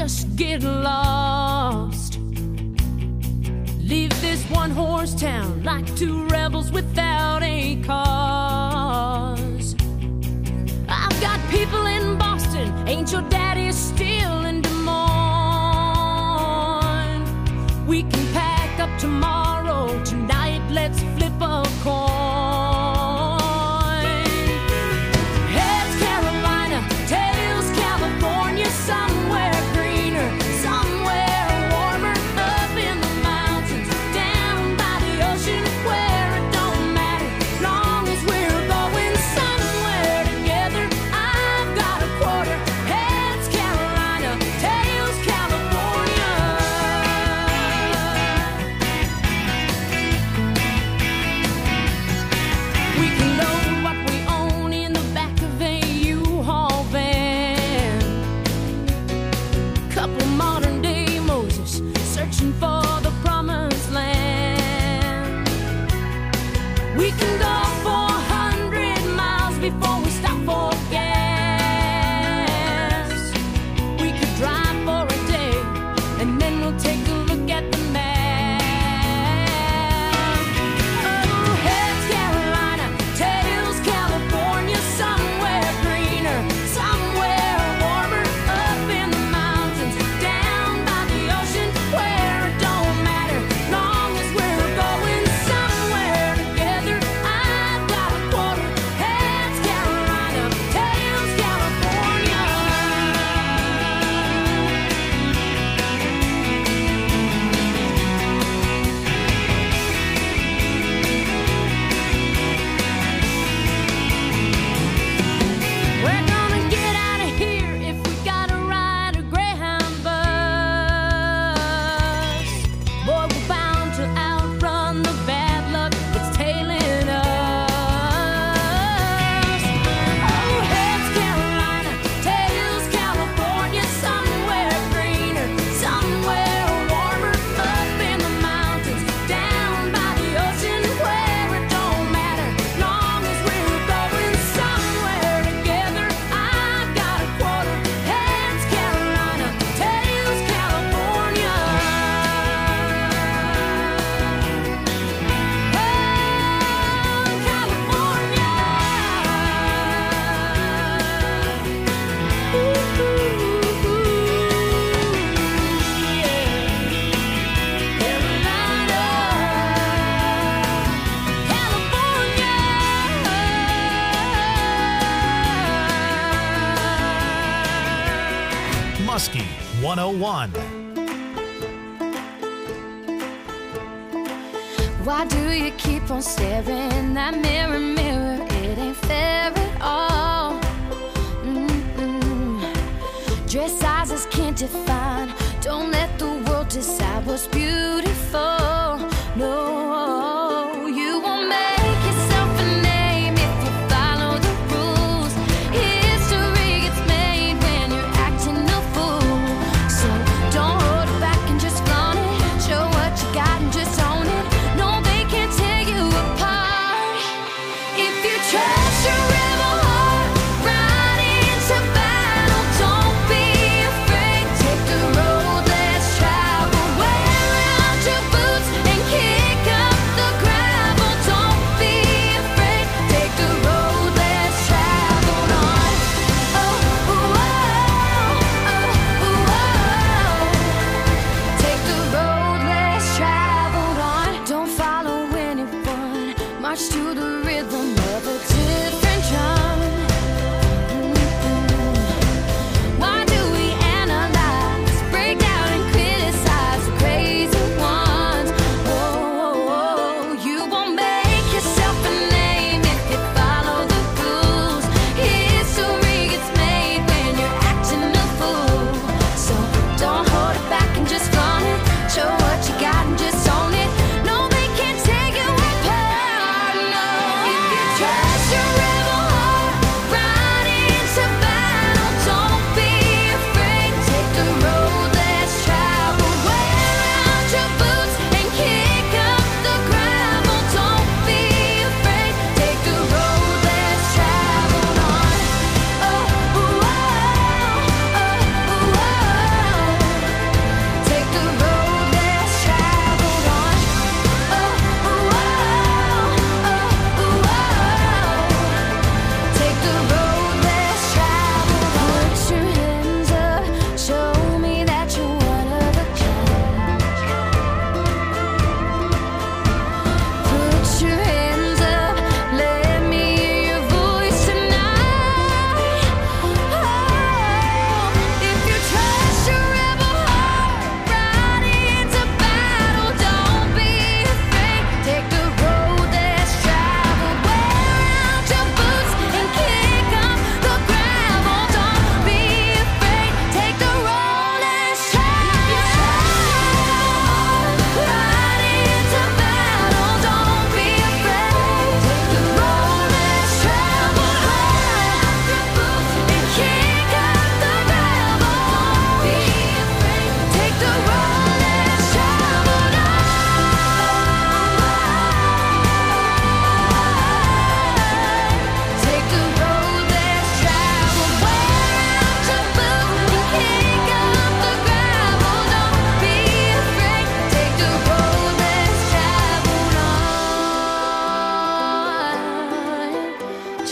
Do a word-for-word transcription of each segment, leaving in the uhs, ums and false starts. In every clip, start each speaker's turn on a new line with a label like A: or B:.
A: just get lost. Leave this one-horse town like two rebels without a cause. I've got people in Boston, ain't your daddy still in Des Moines? We can pack up tomorrow, tonight let's flip a coin. Heads Carolina, tails California, somewhere greener, somewhere warmer, up in the mountains, down by the ocean, where it don't matter, long as we're going somewhere together. I've got a quarter. Heads Carolina, tails California. We can load what we own in the back of a U-Haul van. Couple modern day Moses searching for the promised land. We can go four hundred miles before we stop for gas. We could drive for a day and then we'll take a look at the map. Oh, heads Carolina, tails California, somewhere greener, somewhere warmer, up in the mountains, down by the ocean, where it don't matter, long as we're going somewhere together. I've got a quarter. Heads Carolina, tails California. We're gonna get out of here if we gotta ride a Greyhound bus. Boy, we're bound to outrun the bad luck that's tailing us. Oh, heads Carolina, tails California, somewhere greener, somewhere warmer, up in the mountains, down by the ocean, where it don't matter, long as we're going somewhere together. I've got a quarter. Heads Carolina, tails California. Oh, California. Ooh, ooh, ooh, yeah. Carolina, California.
B: Muskie one oh one.
C: Why do you keep on staring that mirror, mirror? It ain't fair at all. Mm-mm. Dress sizes can't define. Don't let the world decide what's beautiful. No, you won't make yourself a name if you follow the rules. History gets made when you're acting a fool. So don't hold it back and just flaunt it. Show what you got and just own it. No, they can't tear you apart. If you trust your rebel heart, ride into battle. Don't be afraid. Take the road less traveled. Wear out your boots and kick up the gravel. Don't be afraid. Take the road less traveled on. Oh, oh, oh, oh, oh. Take the road less traveled on. Don't follow anyone. March to the rhythm of a different drum. Mm-mm. Why do we analyze, break down and criticize the crazy ones? Oh, oh, oh. You won't make yourself a name if you follow the rules. History gets made when you're acting a fool. So don't hold it back and just flaunt it. Show what you got and just own it. No, they can't take you apart. No.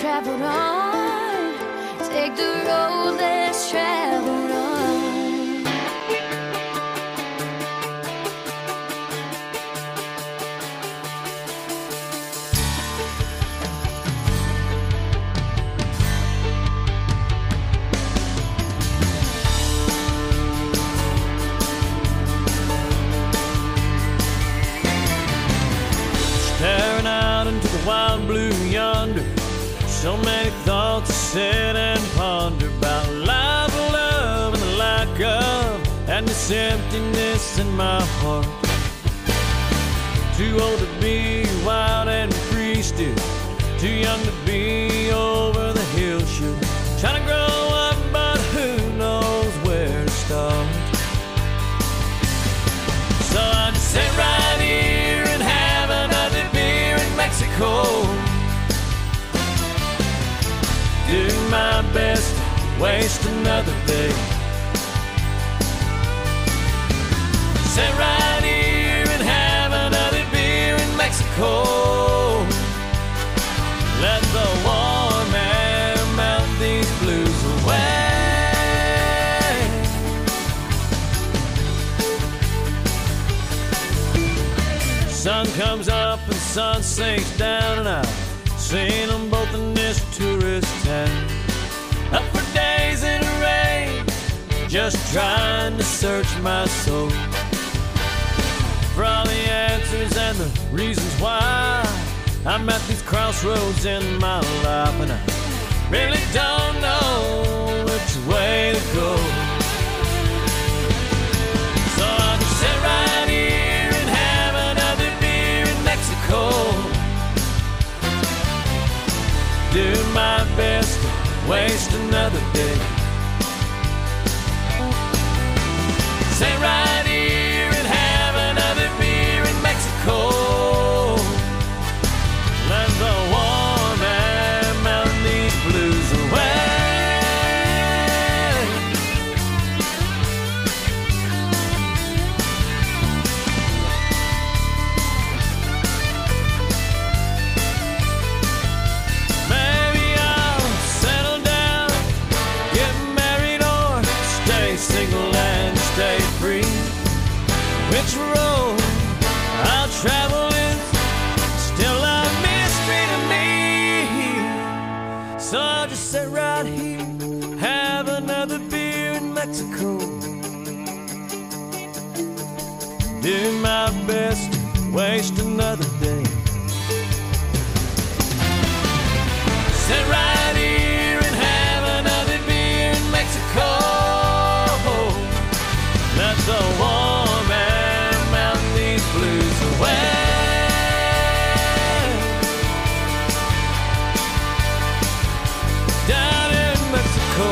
C: traveled on. Take the road less traveled on.
B: Staring out into the wild blue yonder, so many thoughts to sit and ponder about life, love, and the lack of, and this emptiness in my heart. Too old to be wild and free still, too young to be over the hill should. Trying to grow up, but who knows where to start. So I just sit right here and have another beer in Mexico. Do my best to waste another day. Sit right here and have another beer in Mexico. Let the warm air melt these blues away. Sun comes up and sun sinks down, and I've seen them both in this tourist town. Up for days in the rain, just trying to search my soul for all the answers and the reasons why I'm at these crossroads in my life, and I really don't know which way to go. So I'll just sit right here and have another beer in Mexico. Do my best to waste another day. Sit right here and have another beer in Mexico. Let the warm air melt these blues away. Maybe I'll settle down, get married, or stay single and stay free. Which road I'll travel is still a mystery to me. So I'll just sit right here, have another beer in Mexico. Do my best to waste another day. Sit right here and have another beer in Mexico. Let the warm air melt these blues away. Down in Mexico.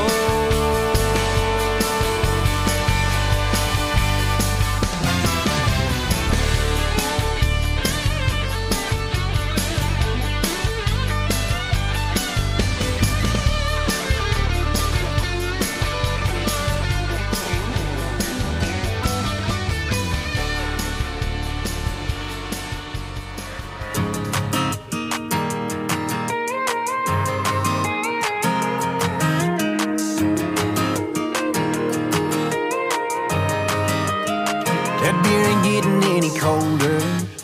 D: That beer ain't getting any colder,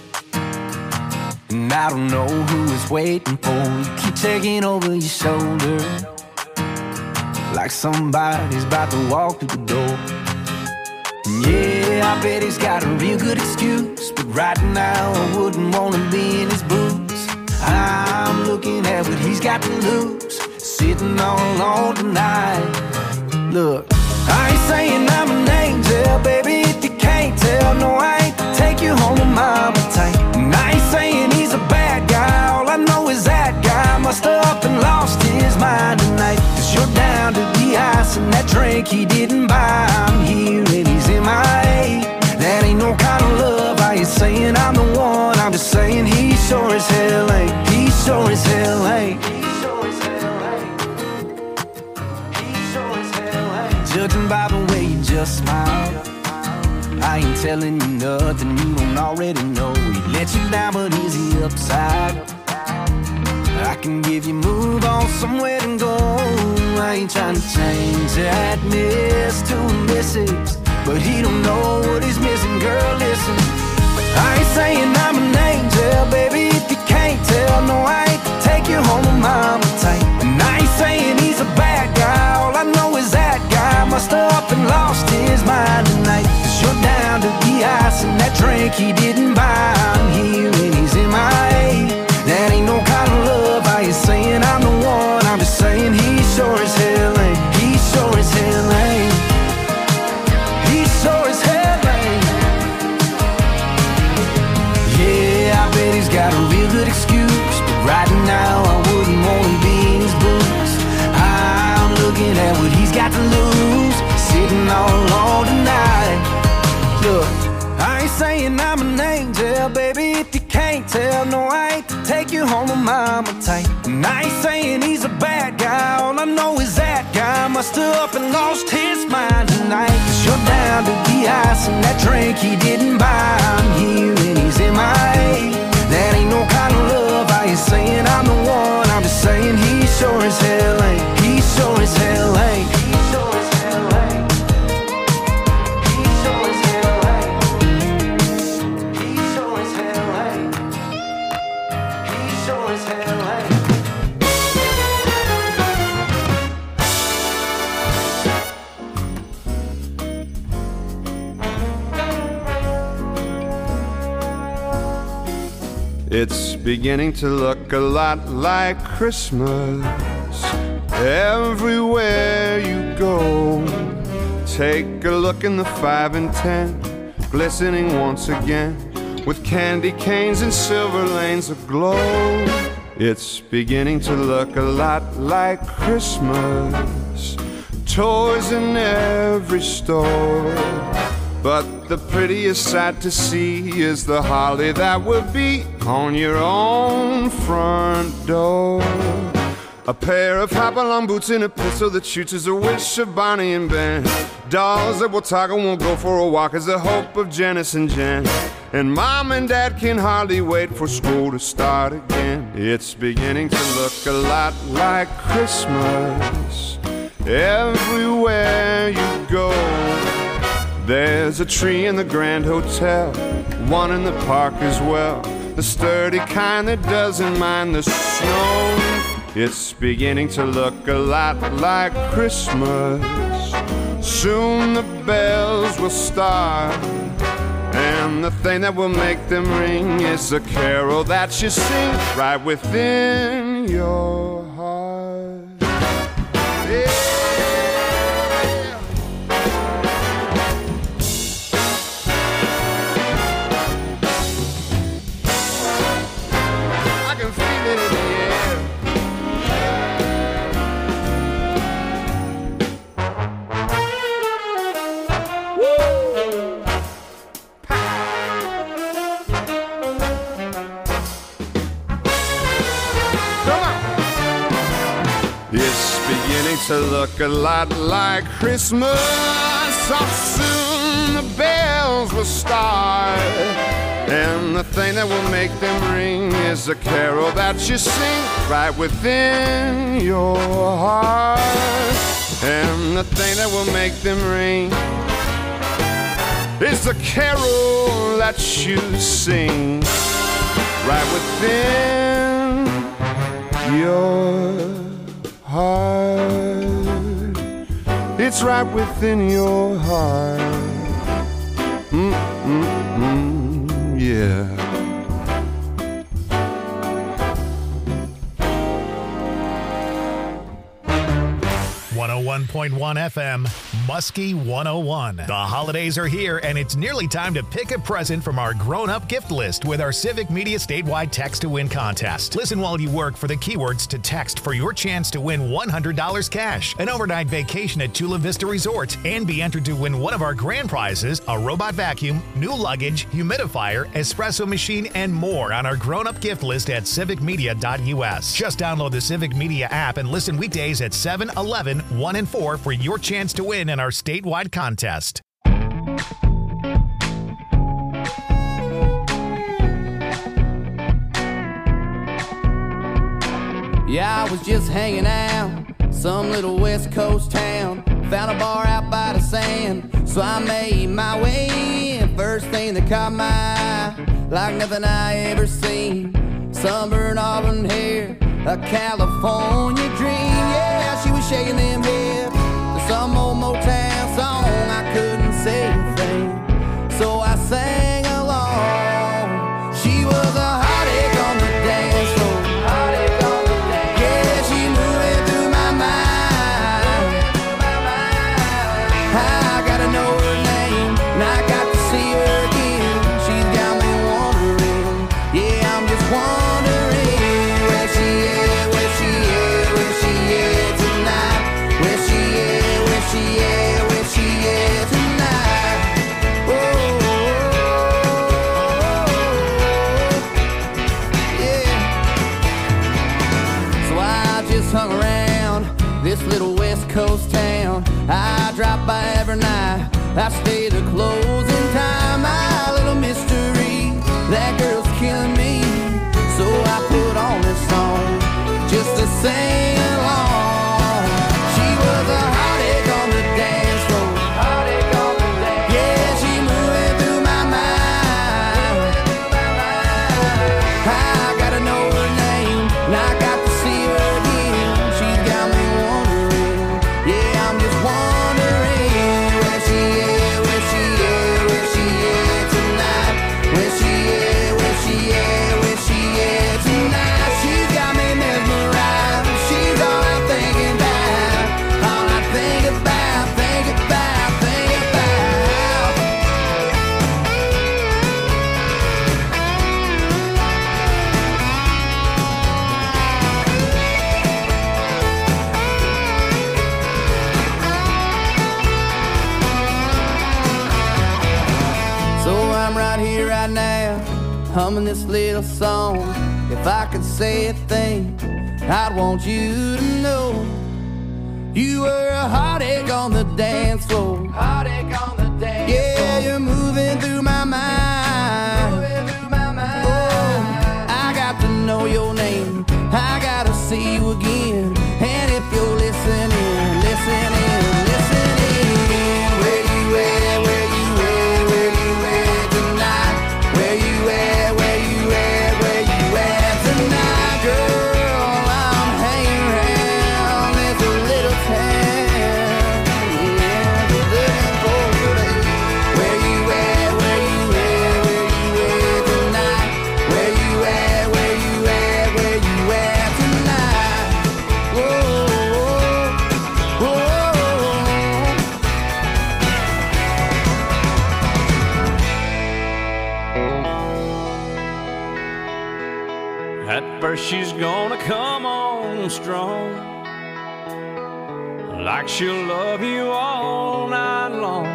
D: and I don't know who is waiting for you. Keep checking over your shoulder, like somebody's about to walk through the door. And yeah, I bet he's got a real good excuse, but right now I wouldn't wanna be in his boots. I'm looking at what he's got to lose, sitting all alone tonight. Look, I ain't saying I'm an angel, baby, if you can't tell. No, I ain't to take you home to mama tight. And I ain't saying he's a bad guy, all I know is that guy must have up and lost his mind tonight. Cause you're down to the ice and that drink he didn't buy. I'm here and he's in my A. That ain't no kind of love, I ain't saying I'm the one, I'm just saying he sure as hell ain't. He sure as hell ain't. Judging by the way you just smile, I ain't telling you nothing you don't already know. He let you down, but is he upside? I I can give you move on somewhere to go. I ain't trying to change that miss to a missus, but he don't know what he's missing. Girl, listen, I ain't saying I'm an angel, baby, if you can't tell. No, I ain't to take you home with mama tight. And I ain't saying he's a bad guy, all I know is that guy must have up and lost his mind tonight. Cause you're down to the ice and that drink he didn't buy. I'm here and he's in my A. That ain't no kind of love. I ain't saying I'm the one, I'm just saying he sure as hell ain't. He sure as hell ain't. He sure as hell ain't. Yeah, I bet he's got a real good excuse, but right now I wouldn't want to be in his boots. I'm looking at what he's got to lose, sitting all alone tonight. Look, I ain't saying I'm an angel, baby, if you can't tell. No, I ain't to take you home with mama tight. And I ain't saying he's a bad guy, all I know is that guy must have up and lost his mind tonight. Cause you're down to the ice and that drink he didn't buy. I'm here and he's in my A. That ain't no kind of love. I ain't saying I'm the one, I'm just saying he sure as hell ain't. He sure as hell ain't. He sure as hell ain't. He sure as hell ain't. He sure as hell ain't. He sure as hell ain't.
E: It's beginning to look a lot like Christmas everywhere you go. Take a look in the five and ten, glistening once again with candy canes and silver lanes aglow. It's beginning to look a lot like Christmas, toys in every store. But the prettiest sight to see is the holly that will be on your own front door. A pair of hop-along boots and a pistol that shoots is a wish of Bonnie and Ben. Dolls that will talk and won't go for a walk is the hope of Janice and Jen. And Mom and Dad can hardly wait for school to start again. It's beginning to look a lot like Christmas everywhere you go. There's a tree in the Grand Hotel, one in the park as well, the sturdy kind that doesn't mind the snow. It's beginning to look a lot like Christmas. Soon the bells will start, and the thing that will make them ring is a carol that you sing right within your heart. Yeah. To look a lot like Christmas. So soon the bells will start, and the thing that will make them ring is a carol that you sing right within your heart. And the thing that will make them ring is the carol that you sing right within your heart. It's right within your heart. Mm-mm-mm, yeah.
F: one oh one point one F M, Muskie one oh one. The holidays are here, and it's nearly time to pick a present from our grown-up gift list with our Civic Media statewide Text to Win contest. Listen while you work for the keywords to text for your chance to win one hundred dollars cash, an overnight vacation at Chula Vista Resort, and be entered to win one of our grand prizes, a robot vacuum, new luggage, humidifier, espresso machine, and more on our grown-up gift list at civic media dot U S. Just download the Civic Media app and listen weekdays at seven, eleven, one, and four for your chance to win in our statewide contest.
G: Yeah, I was just hanging out, some little West Coast town. Found a bar out by the sand, so I made my way in. First thing that caught my eye, like nothing I ever seen. Sunburned auburn hair, a California dream. Yeah, she was shaking them hips to some old Motown song. I couldn't say a thing, so I sang along. She was a hot egg on the dance floor. Hot egg on the dance. Yeah, she moving through my mind. I gotta know her name, and I got to see her again. She's got me wondering. Yeah, I'm just wondering where she is, where she is, where she is tonight. Where she is, where she is, where she is tonight. Oh, yeah. So I just hung around this little West Coast town. I drop by every night, I stay the closing time. My little mystery, that girl's killing me. So I put on this song just to sing along. She was a hot egg on the dance floor. Hot egg on the dance. Yeah, she moving through my mind. I gotta know her name, and I got to see her again. She's got me wondering. Yeah, I'm just wondering where she is, where she is, where she is tonight. Where she is, where she is, where she is tonight. She's got me mesmerized. She's all I'm thinking about. All I think about, think about, think about. So I'm right here, right now, humming this little song. If I could say a thing, I'd want you to know you were a hot egg on the dance floor. Hot egg on the dance floor. Yeah, you're moving through my mind. Moving through my mind. Oh, I got to know your name. I gotta see you again. And if you're listening, listening, listening, where you at, where you at, where you at tonight? Where you at, where you at, where you at tonight, girl? I'm hanging around this little town. Yeah, just looking for you. Where you at, where you at, where you at tonight? Where you at, where you at, where you at tonight? Whoa, whoa, whoa.
B: At first she's gonna come on strong, like she'll love you all night long,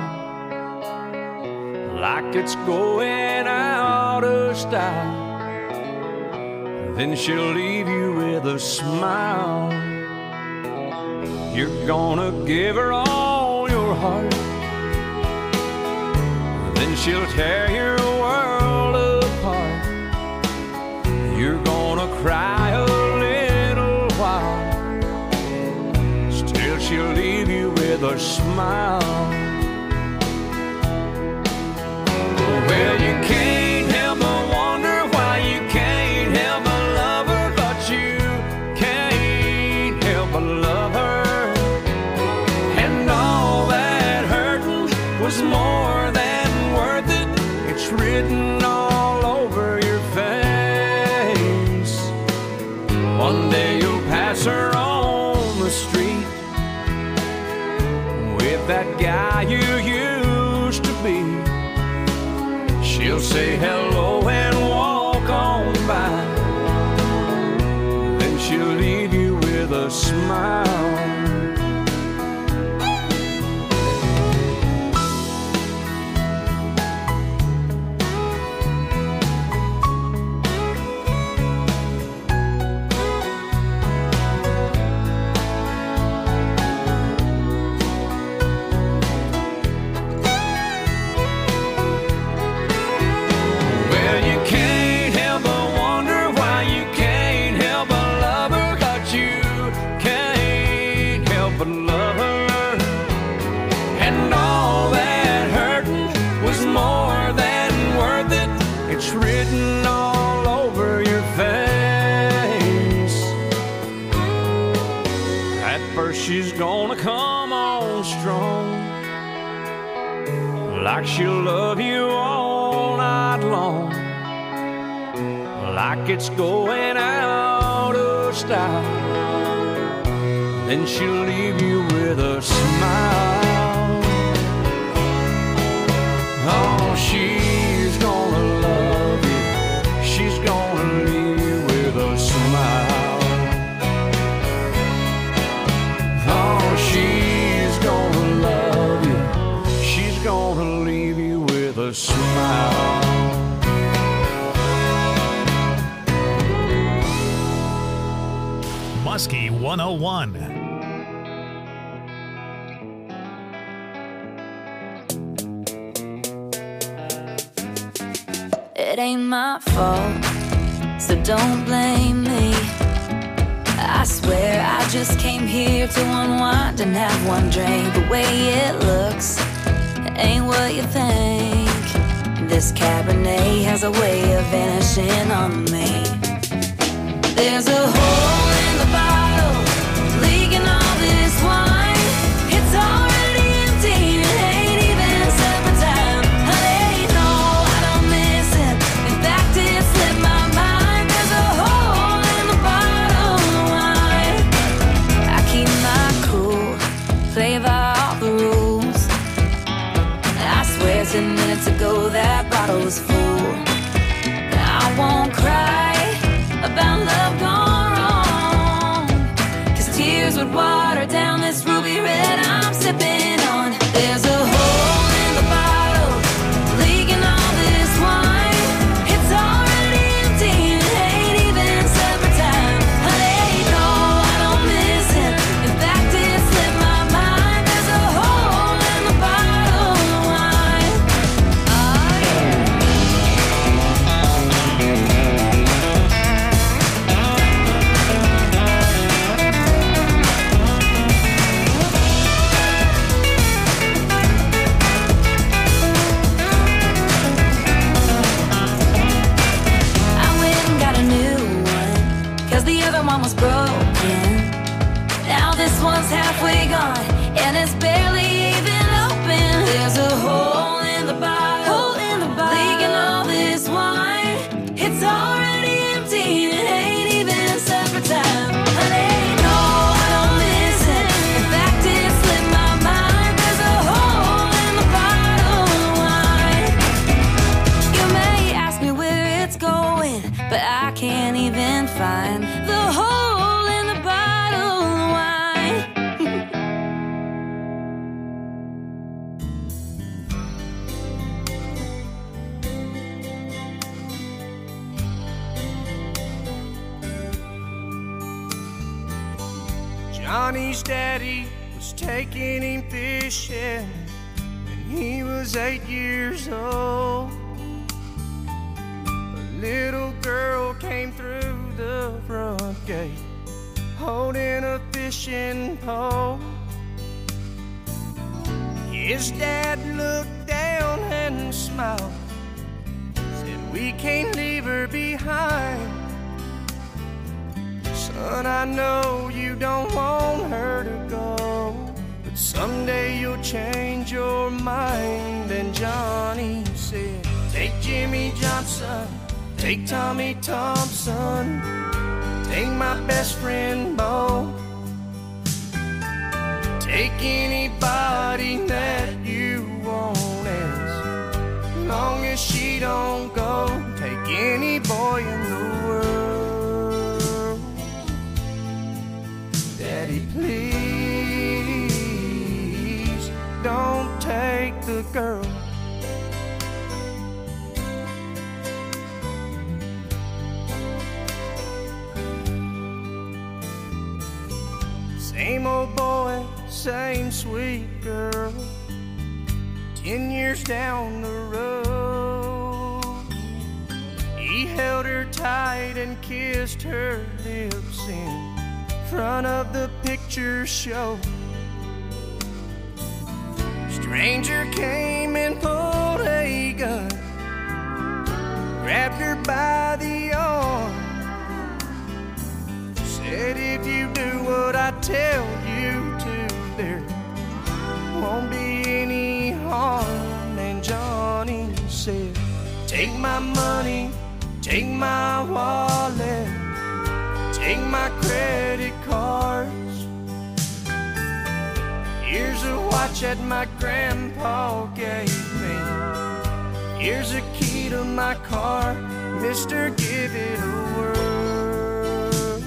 B: like it's going out of style. Then she'll leave you with a smile. You're gonna give her all your heart, then she'll tear your world apart. You're gonna cry a little while, still she'll leave you with a smile. Well, you can't help but wonder why you can't help but love her, but you can't help but love her. And all that hurting was more than worth it. It's written all over your face. One day you'll pass her on the street with that guy you used to be. She'll say hello and walk on by, then she'll leave you with a smile. Well, you can't help but wonder why you can't help but love her, 'cause she's gonna come on strong, like she'll love you all night long, like it's going out of style. Then she'll leave you with a smile. Oh, she's gonna love you, she's gonna leave you with a smile. Oh, she's gonna love you, she's gonna leave you with a smile.
F: Muskie one oh one.
C: It ain't my fault, so don't blame me. I swear I just came here to unwind and have one drink. The way it looks ain't what you think. This Cabernet has a way of vanishing on me. There's a hole in the bottle, leaking all this wine. It's already empty, it ain't even supper time. Honey, no, I don't miss it. In fact, it slipped my mind. There's a hole in the bottle of wine. I keep my cool, play by all the rules. I swear ten minutes ago that bottle was full. I won't cry about love gone wrong, 'cause tears would water down this ruby red I'm sipping on. There's a hole in the bottle, leaking all this wine. It's already empty, it ain't even supper time. Honey, no, I don't miss it. In fact, it slipped my mind. There's a hole in the bottle of wine. Oh, yeah. I went and got a new one, 'cause the other one was broken. Now this one's halfway gone, and it's barely even open. There's a hole in the bottle, hole in the bottle, leaking all this wine. It's already empty, it ain't even supper time. Honey, no, I don't miss it. In fact, it slipped my mind. There's a hole in the bottle of wine. You may ask me where it's going, but I can't even find the hole in the bottle of wine.
H: Johnny's daddy was taking him fishing when he was eight years old. A little girl came through the front gate holding a fishing pole. His dad looked down and smiled, said, "We can't leave her behind. Son, I know you don't want her to go, but someday you'll change your mind." And Johnny said, "Take Jimmy Johnson, take Tommy Thompson, take my best friend Bo, take anybody that you want, as long as she don't go. Take any boy in the world. Daddy, please don't take the girl." Same old boy, same sweet girl. Ten years down the road, he held her tight and kissed her lips in front of the picture show. Stranger came and pulled a gun, grabbed her by the arm, said, "If you do what I tell you to, won't be any harm. And Johnny said, take my money, take my wallet, take my credit cards. Here's a watch that my grandpa gave me. Here's a key to my car, mister, give it a whirl.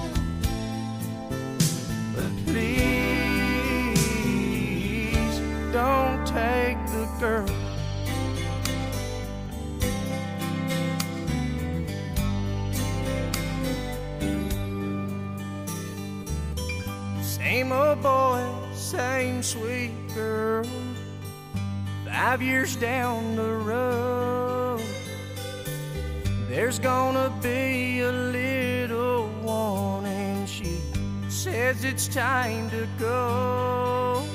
H: But please don't take the girl. Same old boy, same sweet girl. Five years down the road, there's gonna be a little one, and she says it's time to go.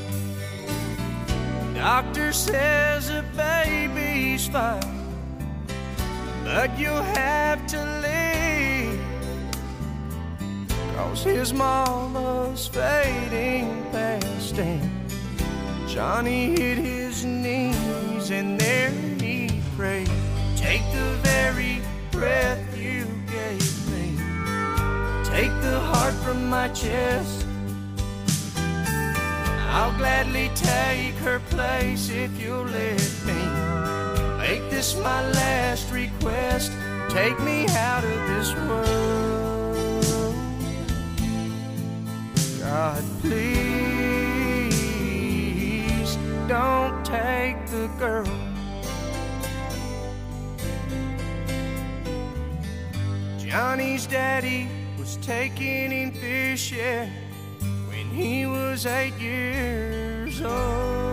H: Doctor says the baby's fine, but you'll have to leave, 'cause his mama's fading fast. And Johnny hit his knees and there he prayed, take the very breath you gave me, take the heart from my chest. I'll gladly take her place if you'll let me make this my last request. Take me out of this world. God, please don't take the girl. Johnny's daddy was taking him fishing when he was eight years old.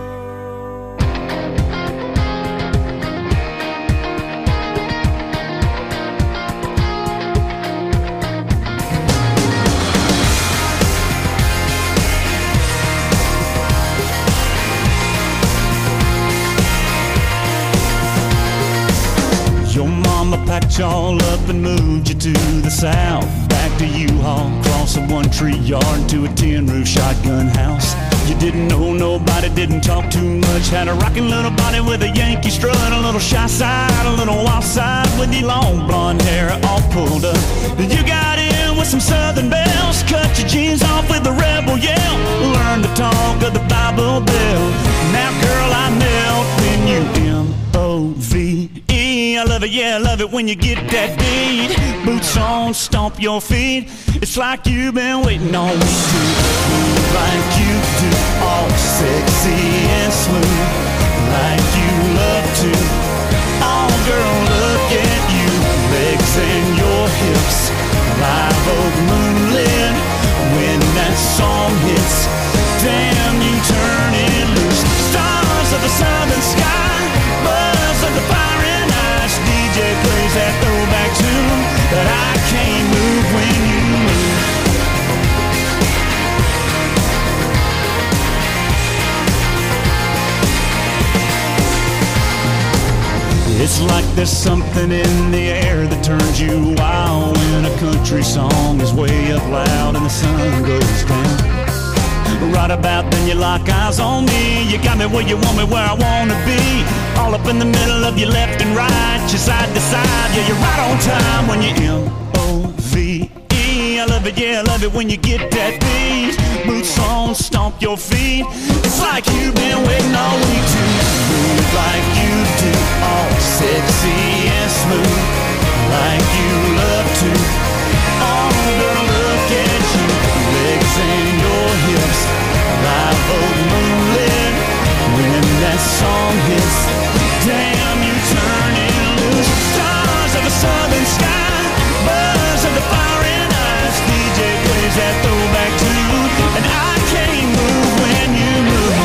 I: Your mama packed y'all up and moved you to the south, back to U-Haul, across a one-tree yard to a tin-roof shotgun house. You didn't know nobody, didn't talk too much, had a rocking little body with a Yankee strut, a little shy side, a little wild side, with your long blonde hair all pulled up. You got in with some southern bells, cut your jeans off with a rebel yell, learned to talk of the Bible Belt. Now girl, I melt when you M O V E. I love it, yeah, I love it when you get that beat. Boots on, stomp your feet. It's like you've been waiting all week to move like you do, all sexy and smooth, like you love to. Oh, girl, look at you, legs and your hips, live oak moonlit. When that song hits, damn, you turn it loose. Stars of the southern sky, buzz of the fire and ice. D J plays that throwback tune, but I can't move when you move. It's like there's something in the air that turns you wild when a country song is way up loud and the sun goes down. Right about then you lock eyes on me. You got me where you want me, where I wanna be. All up in the middle of your left and right, your side to side. Yeah, you're right on time when you M O V E. I love it, yeah, I love it when you get that beat. Boots on, stomp your feet. It's like you've been waiting all week to move like you do, all sexy and smooth, like you love to. Oh, girl, look at you, legs and your hips, live oak moonlit. When that song hits, damn, you turn it loose. Stars of a southern sky, buzz of the fire and ice. D J plays that throwback tune, and I can't move when you move.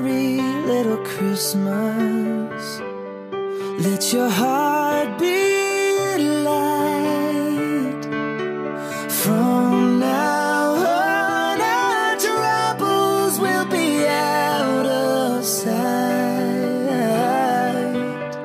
J: merry little Christmas. Let your heart be light. From now on, our troubles will be out of sight.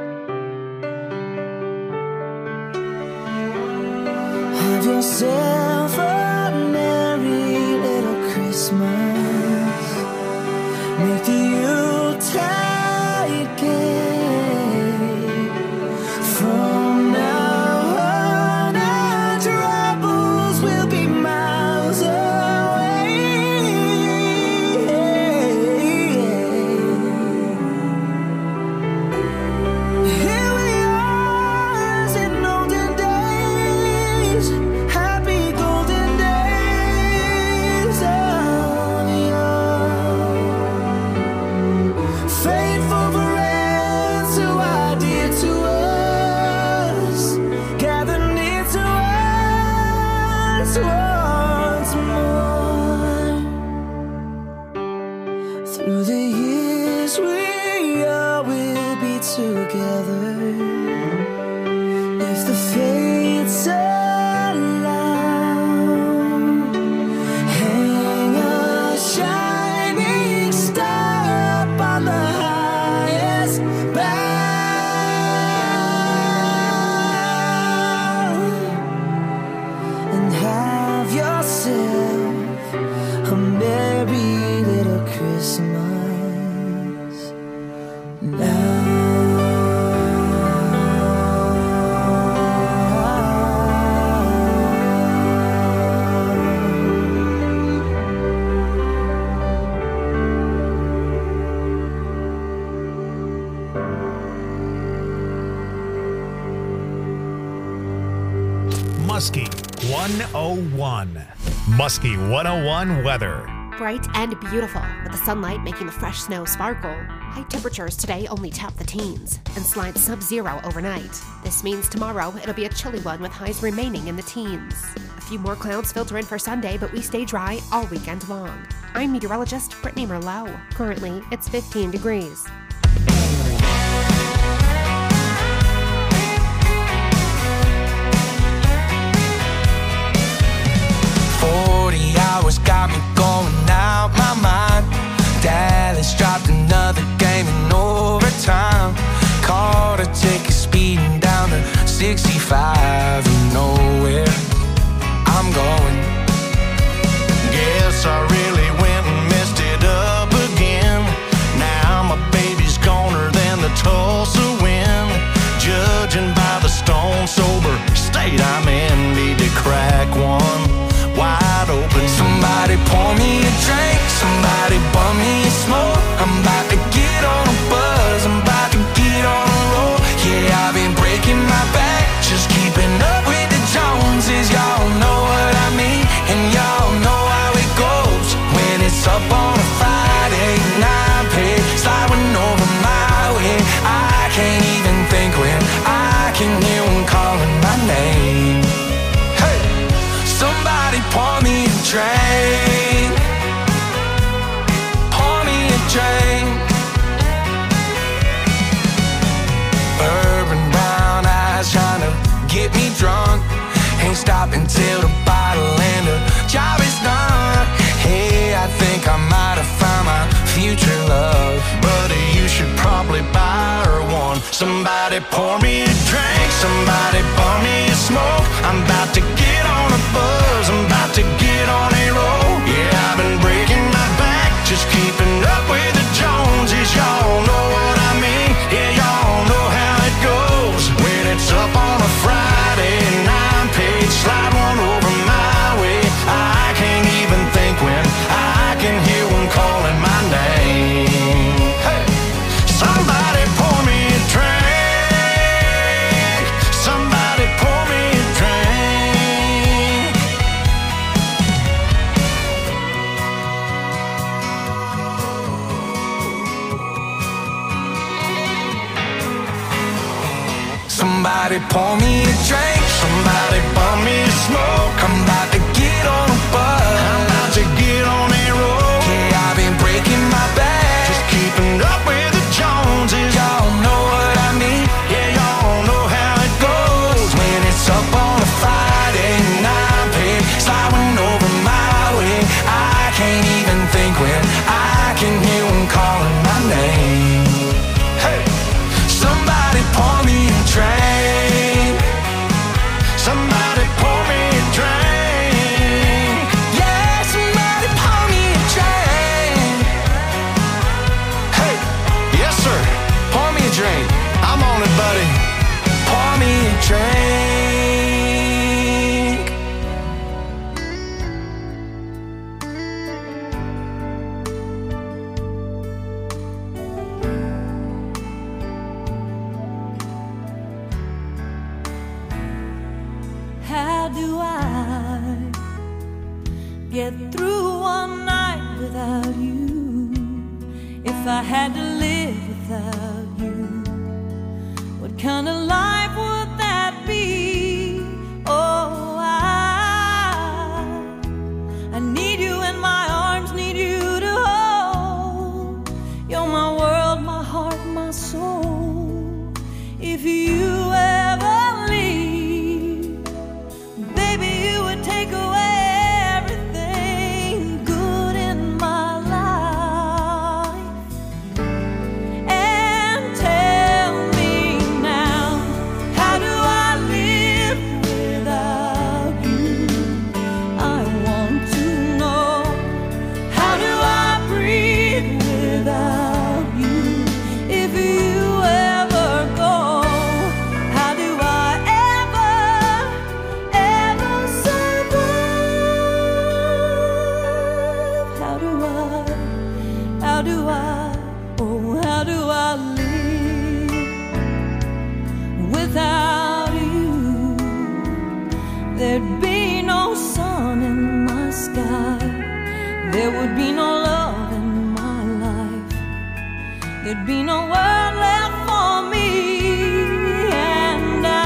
J: Have yourself a merry little Christmas. Make the Yuletide gay. From now on, our troubles will be miles away. Here we are in olden days, happy golden days of yore. Faithful friends who are dear to us, gather near to us once more. Through the years we all will be together, if the fates allow. Hang a shining star up on the highest bough, and have yourself a merry little Christmas now.
F: Muskie one oh one. Muskie one oh one weather.
K: Bright and beautiful, with the sunlight making the fresh snow sparkle. High temperatures today only tap the teens, and slide sub-zero overnight. This means tomorrow it'll be a chilly one with highs remaining in the teens. A few more clouds filter in for Sunday, but we stay dry all weekend long. I'm meteorologist Brittany Merlot. Currently, it's fifteen degrees.
L: Forty hours got me going out my mind. Dallas dropped another game in overtime. Caught a ticket speeding down to sixty-five. You know where I'm going. Guess I really went and messed it up again. Now my baby's goner than the Tulsa wind. Judging by the stone sober state I'm in, need to crack one wide open. Somebody pour me a drink, somebody bum me a smoke. I'm about to get on a buzz, I'm about to get on a roll. Yeah, I've been breaking my back, just keeping up with the Joneses. Y'all know what I mean, and y'all know how it goes. When it's up on a Friday night, pay sliding over my way. I can't even think when I can hear them calling my name. Hey, somebody pour me a drink, pour me a drink. Bourbon brown eyes trying to get me drunk. Ain't stopping till the bottle and the job is done. Hey, I think I might have found my future love. Buddy, you should probably buy her one. Somebody pour me a drink, somebody pour me a smoke. I'm about to get on a buzz, I'm about to get on a roll. Yeah, I've been breaking my back, just keeping up with the Joneses. Y'all know what I mean, yeah, y'all know how it goes. When it's up on a Friday nine page, slide one over my way. I can't even think when I can hear one calling my name. Hey, somebody pour me a drink, somebody pour me a drink. Somebody pour me a drink, somebody pour me a smoke. I'm about to get on a buzz, I'm about to get on a roll. Yeah, I've been breaking my back, just keep can hear them calling my name. Hey, somebody pour me a drink. Somebody pour me a drink. Yeah, somebody pour me a drink. Hey, yes sir, pour me a drink. I'm on it, buddy. Pour me a drink.
A: How do I get through one night without you? If I had to live without you, what kind of life would that be? Oh, I, I need you in my arms, need you to hold. You're my world, my heart, my soul. If you ever leave, baby, you would take away everything good in my life. And tell me now, how do I live without you? I want to know, how do I breathe without you? If you ever go, how do I ever, ever survive? How do I, how do I, oh, how do I live without you? There'd be no sun in my sky. There would be no love in my life. There'd be no world left for me. And I,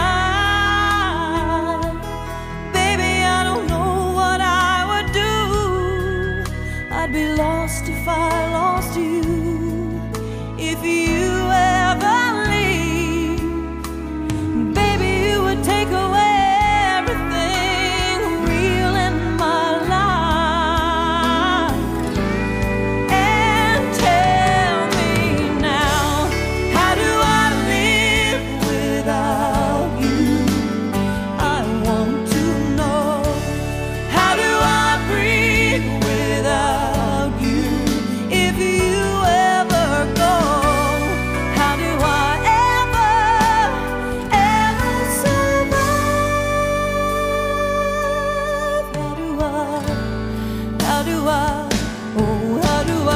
A: baby, I don't know what I would do. I'd be lost if I lost you. If you ever leave, baby, you would take away everything real in my life. And tell me now, how do I live without you? I want to know, how do I breathe without you? If you ever go, how do I ever, ever survive? How do I, how do I, oh, how do I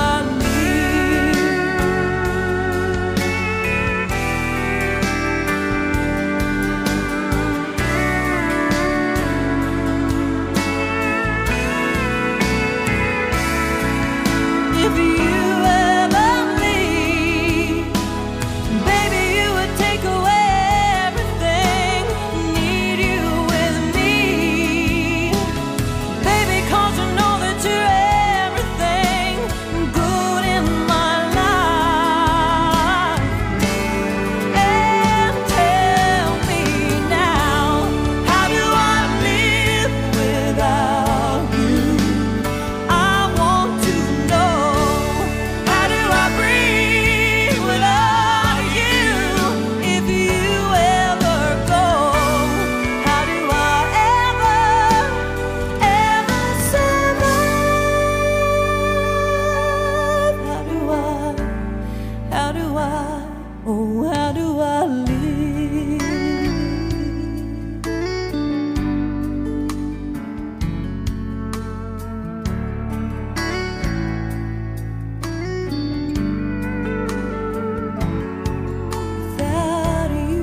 A: if you ever leave, baby, you would take away everything. Need you with me, baby, 'cause you know that you're everything good in my life. And tell me now, how do I live without you? I want to know, how do I breathe without you? If you ever go, how do I ever, ever survive? How do I, how do I, oh, how do I live? Without you.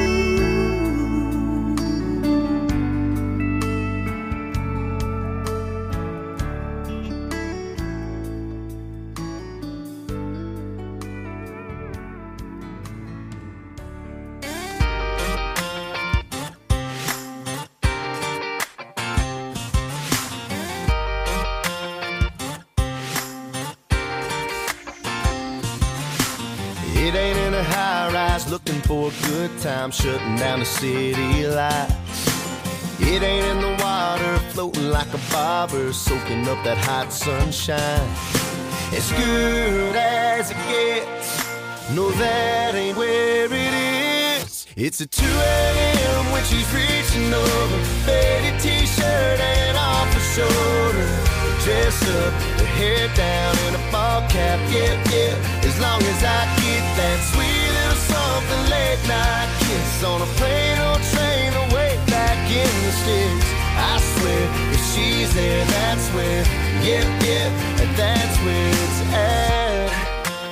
M: It ain't in a high rise looking for a good time, shutting down the city lights. It ain't in the water floating like a bobber, soaking up that hot sunshine. as good as it gets. No, that ain't where it is. It's at two a.m. when she's reaching over, faded t-shirt and off her shoulder, dressed up, her hair down in a ball cap, yeah, yeah. As long as I get that sweet little something late night kiss on a plane or train away back in the sticks. I swear, if she's there, that's where, yeah, yeah, that's where it's at.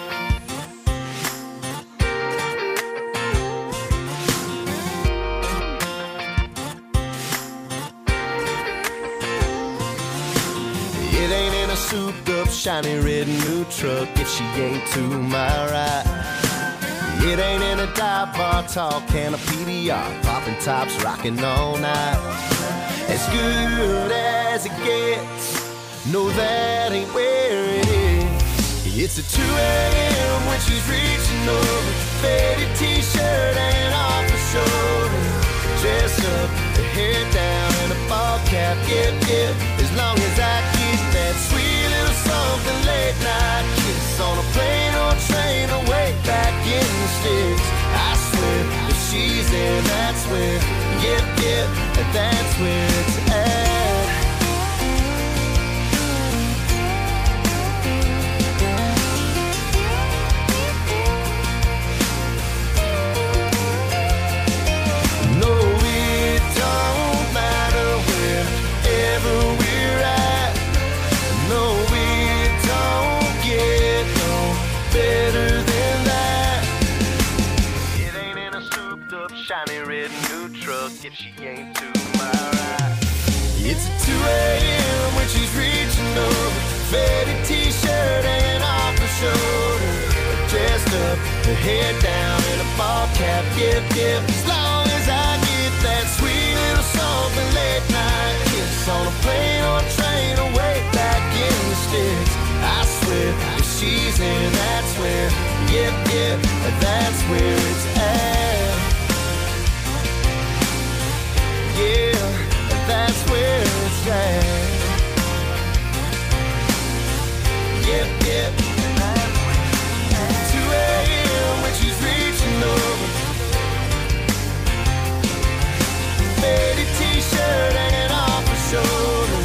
M: It ain't in a souped up, shiny red new truck if she ain't to my right. It ain't in a dive bar, tall can of P D R, popping tops, rocking all night. As good as it gets, no, that ain't where it is. It's at two a.m. when she's reaching over, faded t-shirt and off her shoulder, dressed up, her hair down in a ball cap, yeah, yeah. As long as I get that sweet little something late night kiss on a plane or train away back in the sticks. I swear, if she's there, that's where, yep, yep, that's where it's at. No, it don't matter wherever we're at. No, it don't get no better than that. It ain't in a souped up, shiny red new truck if she ain't to my right. It's at two a.m. when she's reaching over, faded t-shirt and off her shoulder, dressed up, her hair down in a ball cap, yep, yep. As long as I get that sweet little something late night kiss on a plane or train away back in the sticks. I swear, if she's there, that's where, yep, yep, that's where it's at. Yeah, that's where it's at. Yep, yep, two a.m. when she's reaching over, faded t-shirt hanging off her shoulder.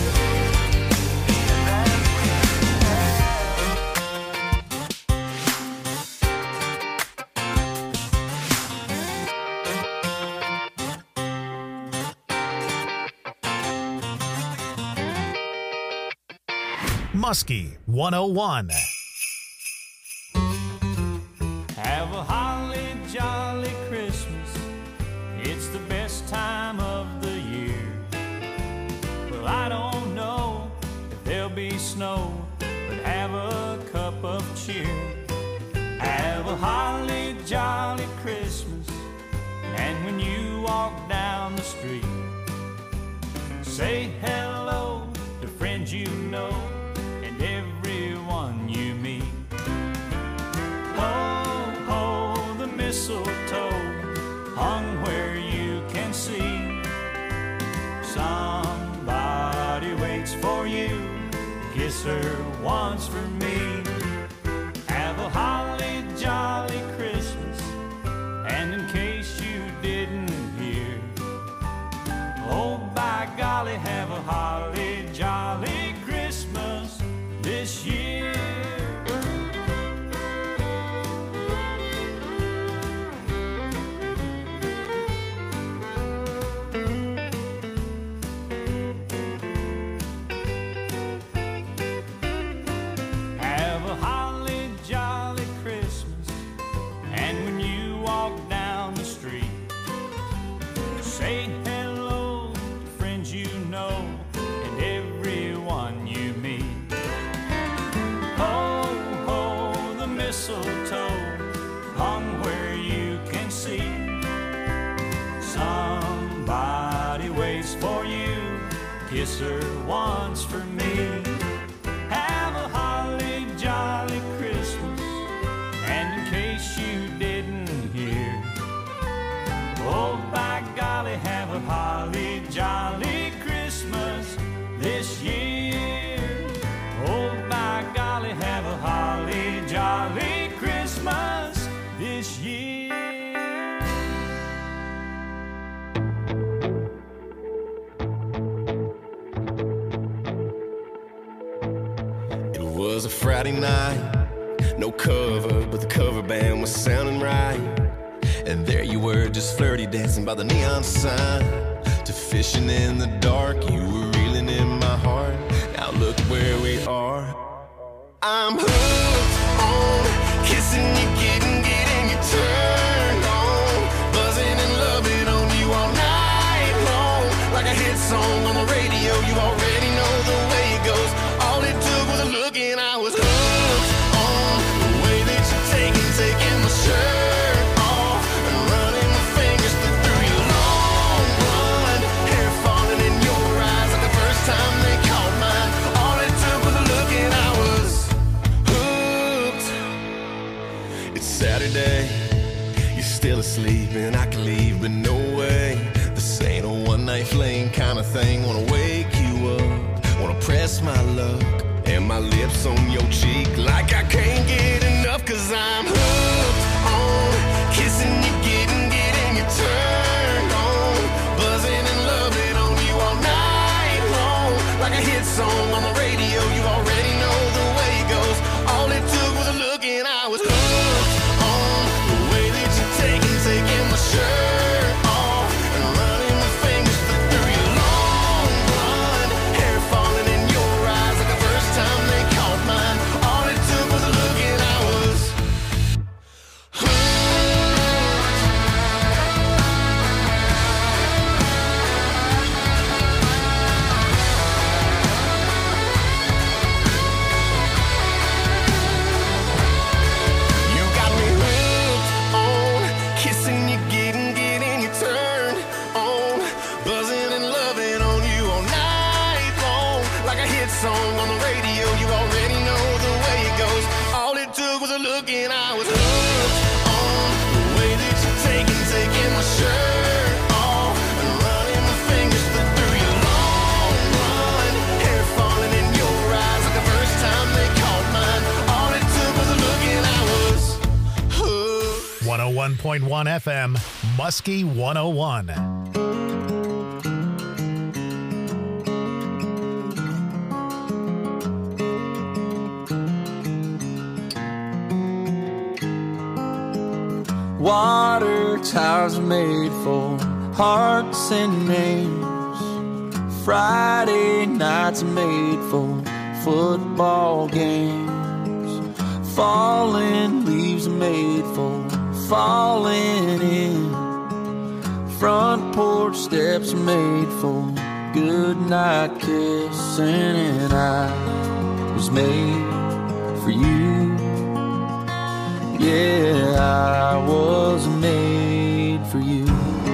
F: Muskie one oh one.
B: Have a holly jolly Christmas. It's the best time of the year. Well, I don't know if there'll be snow, but have a cup of cheer. Have a holly jolly Christmas. And when you walk down the street, say hello to friends you know and everyone you meet. Ho, ho, the mistletoe hung where you can see. Somebody waits for you, kiss her once for me. Have a holly jolly Christmas, and in case you didn't hear, oh by golly, have a holly jolly Christmas this year. Have a holly jolly Christmas, and when you walk down the street, say hello to friends you know and everyone you meet. Ho, ho, the mistletoe hung where you can see. Somebody waits for you, kiss her once for me. Have a holly jolly Christmas, and in case you didn't hear, oh by golly, have a holly jolly Christmas this year. Oh by golly, have a holly
M: Friday night. No cover, but the cover band was sounding right. And there you were, just flirty, dancing by the neon sign. To fishing in the dark, you were reeling in my heart. Now look where we are. I'm hooked on kissing you, getting, getting you turned on. Buzzing and loving on you all night long. Like a hit song on the radio, you already know the way it goes. All it took was a look and I was hooked on the way that you're taking, taking my shirt off and running my fingers through your long blonde hair, falling in your eyes like the first time they caught mine. All it took was a look and I was hooked. It's Saturday, you're still asleep and I can leave, but no way. This ain't a one night fling kind of thing. Wanna wake you up, wanna press my luck and my lips on your cheek like I can't get enough. Cause I'm hooked on kissing you, getting, getting you turned on. Buzzing and loving on you all night long. Like a hit song on the radio, you already know the way it goes. All it took was a look and I was hooked on the way that you're taking, taking my shirt off and running my fingers through your long blonde hair, falling in your eyes like the first time they caught mine. All it took was a look and I was You got me hooked on kissing you, getting, getting you turned on. Buzzing and loving on you all night long. Like a hit song on the radio, you already know the way it goes. All it took was a look and I was hooked on the way that you're taking, taking my shirt off and running my fingers through your long blonde hair, falling in your eyes like the first time they caught mine. All it took was a look and I was hooked.
F: one oh one point one F M, Muskie one oh one.
J: Water towers are made for hearts and names. Friday nights are made for football games. Falling leaves are made for falling in. Front porch steps are made for good night kissing. And I was made for you. Yeah, I was made for you.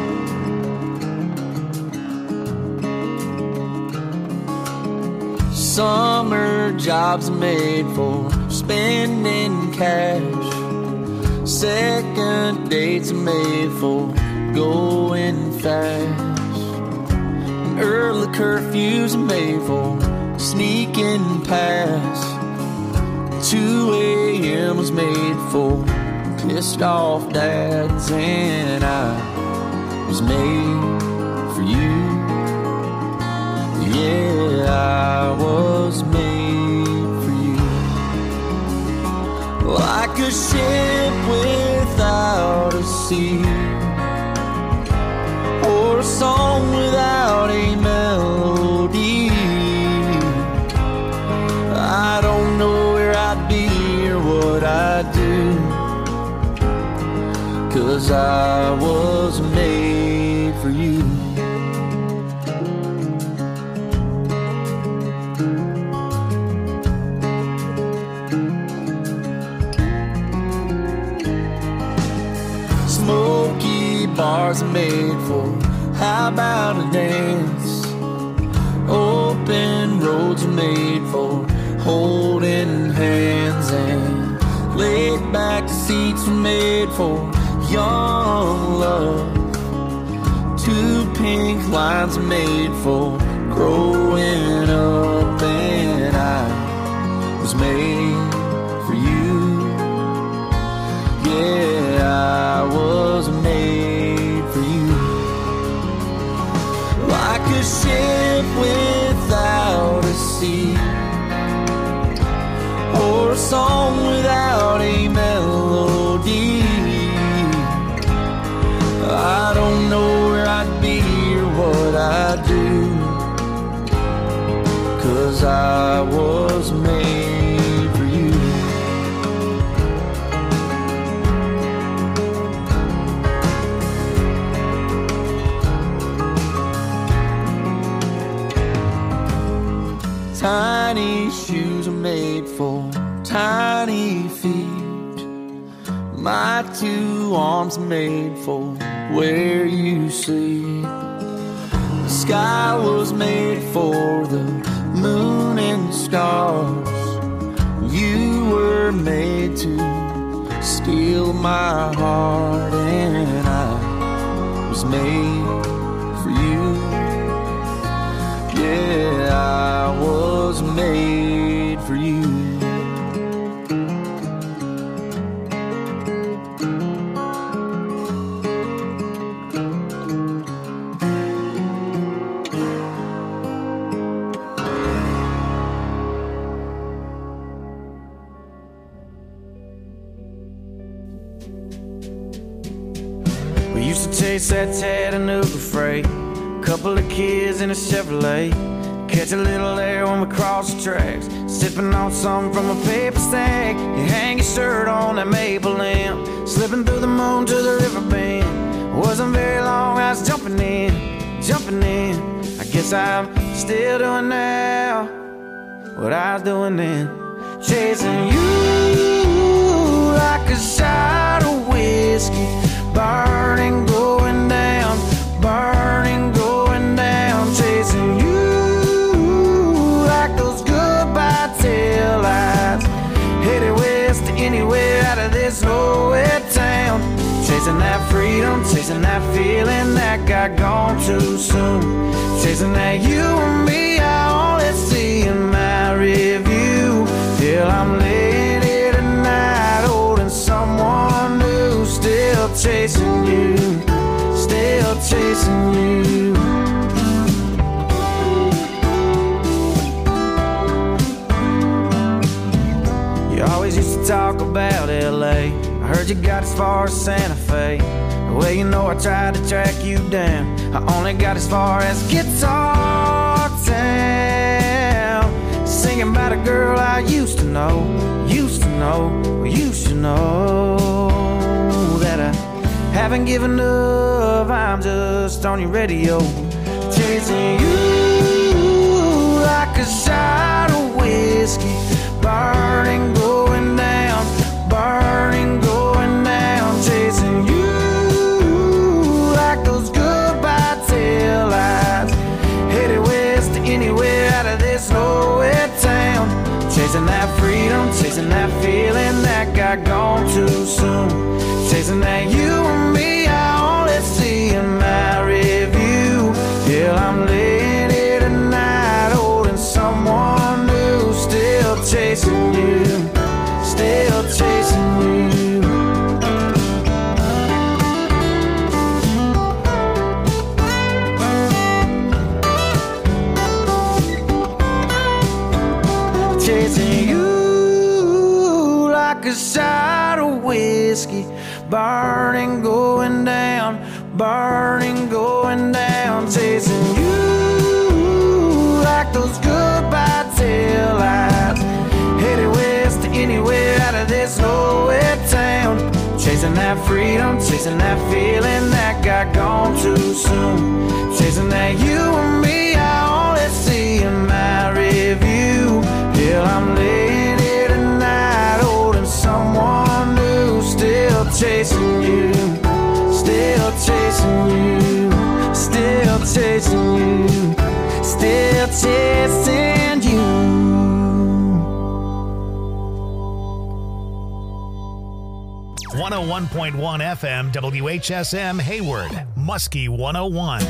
J: Summer jobs are made for spending cash. Second dates are made for going fast. And early curfews are made for sneaking past. two a.m. was made for pissed off dads. And I was made for you. Yeah, I was made for you. Like a ship without a sea, or a song without a melody. I don't know where I'd be or what I'd do, 'cause I was made for you. Smoky bars are made for how about a dance. Open roads are made for holding hands. And laid back seats are made for young love. Two pink lines are made for growing up. And I was made for you. Yeah, I was made for you. Like a ship without a sea, or 'cause I was made for you. Tiny shoes are made for tiny feet. My two arms are made for where you sleep. The sky was made for the moon and stars. You were made to steal my heart, and I was made for you. Yeah, I was made for you.
B: We used to chase that Chattanooga freight, couple of kids in a Chevrolet, catch a little air when we cross the tracks, sipping on something from a paper stack. You hang your shirt on that maple limb, slipping through the moon to the river bend. Wasn't very long, I was jumping in, jumping in. I guess I'm still doing now what I was doing then, chasing you like a shot of whiskey, burning, going down, burning, going down, chasing you like those goodbye tail lights, headed west to anywhere out of this nowhere town, chasing that freedom, chasing that feeling that got gone too soon, chasing that you and me I only see in my review, till I'm laying here tonight holding someone new, still chasing you, still chasing you. You always used to talk about L A, I heard you got as far as Santa Fe. Well, you know I tried to track you down, I only got as far as Guitar Town, singing about a girl I used to know, used to know, used to know, that I haven't given up, I'm just on your radio, chasing you like a shot of whiskey, burning, going down, burning, going down, chasing you like those goodbye tail lights, headed west to anywhere out of this nowhere town, chasing that freedom, chasing that feeling that got gone too soon, chasing that you and me I only see in my review, till I'm laying here tonight holding someone new, still chasing you, still chasing you. Chasing you like a shot of whiskey, burning, going down, burning, going down, chasing you like those goodbye tail lights, headed west to anywhere out of this nowhere town, chasing that freedom, chasing that feeling that got gone too soon, chasing that you and me I only see in my review, till I'm laying here tonight holding someone new, still chasing you, still chasing you, still chasing you, still chasing you.
F: one oh one point one F M W H S M Hayward, Muskie one oh one.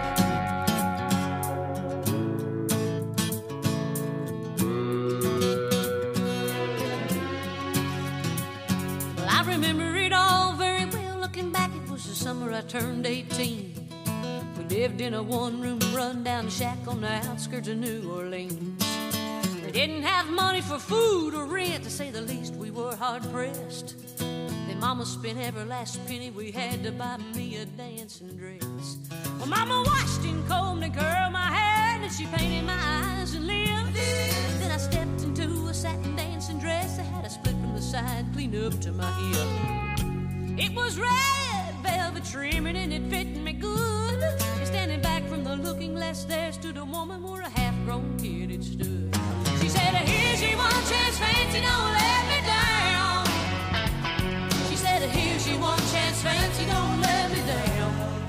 N: I turned eighteen. We lived in a one-room run-down shack on the outskirts of New Orleans. We didn't have money for food or rent, to say the least. We were hard-pressed. Then Mama spent every last penny we had to buy me a dancing dress. Well, Mama washed and combed and curled my hair, and she painted my eyes and lips. Then I stepped into a satin dancing dress that had a split from the side, clean up to my hip. It was red velvet trimming and it fit me good. And standing back from the looking glass, there stood a woman where a half-grown kid had stood. She said, here's your one chance, fancy, don't let me down. She said, here's your one chance, fancy, don't let me down.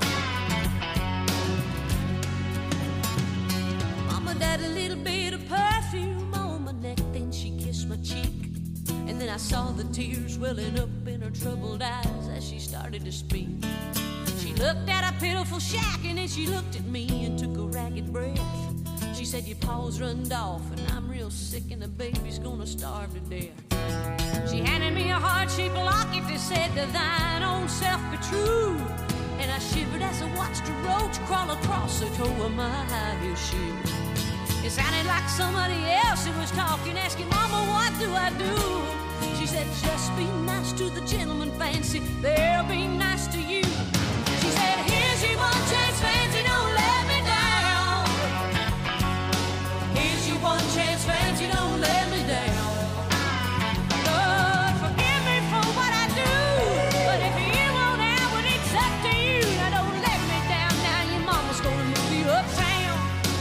N: Mama died a little bit of perfume on my neck, then she kissed my cheek. And then I saw the tears welling up in her troubled eyes as she started to speak. She looked at a pitiful shack and then she looked at me and took a ragged breath. She said, your paws runned off and I'm real sick and the baby's gonna starve to death. She handed me a heart-shaped locket that said, to thine own self be true. And I shivered as I watched a roach crawl across the toe of my high heel shoe. It sounded like somebody else who was talking, asking, Mama, what do I do? She said, just be nice to the gentleman, fancy, they'll be nice to you. She said, here's your one chance, fancy, don't let me down. Here's your one chance, fancy, don't let me down. Lord, forgive me for what I do, but if you want out, well, it's up to you. Now don't let me down, now your mama's gonna move you uptown.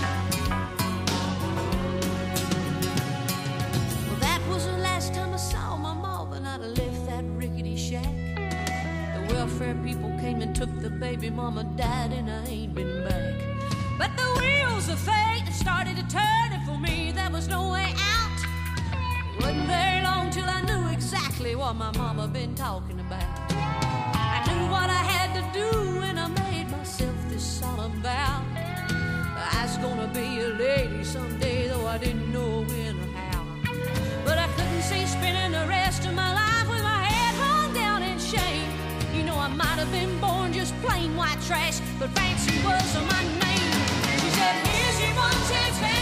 N: Well, that was the last time I saw my mom, and I'd have left that rickety shack. The welfare people came and took the baby, mama died and I ain't been back. But the wheels of fate started to turn, and for me there was no way out. It wasn't very long till I knew exactly what my mama been talking about. I knew what I had to do and I made myself this solemn vow. I was gonna be a lady someday, though I didn't know when or how. But I couldn't see spending the rest of my life with my head hung down in shame. You know, I might have been born just plain white trash, but fancy was my name. She said, here's your one chance,